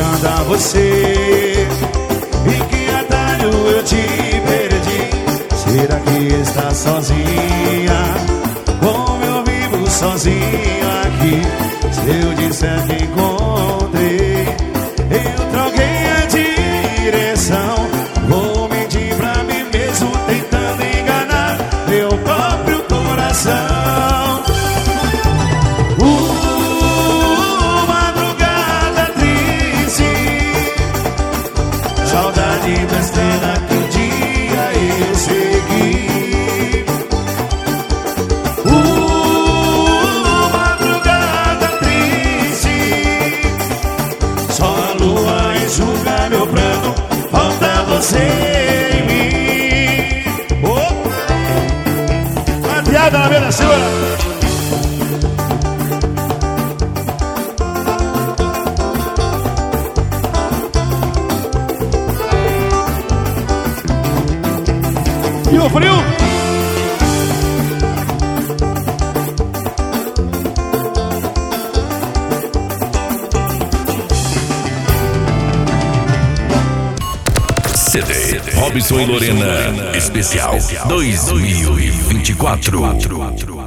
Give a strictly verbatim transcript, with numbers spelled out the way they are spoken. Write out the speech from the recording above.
anda você? Em que atalho eu te perdi? Será que está sozinha? Como eu vivo sozinho aqui? Se eu disser que encontrei, eu troquei a direção. Vou mentir pra mim mesmo, tentando enganar meu próprio coração. Uh, madrugada triste, saudade da estrela que um dia eu segui. Uh, madrugada triste, só a lua enxuga meu pranto, falta você em mim. Oh, Mateada na beira da Silva. E o frio? C D Robson e Lorena Especial dois mil e vinte e quatro.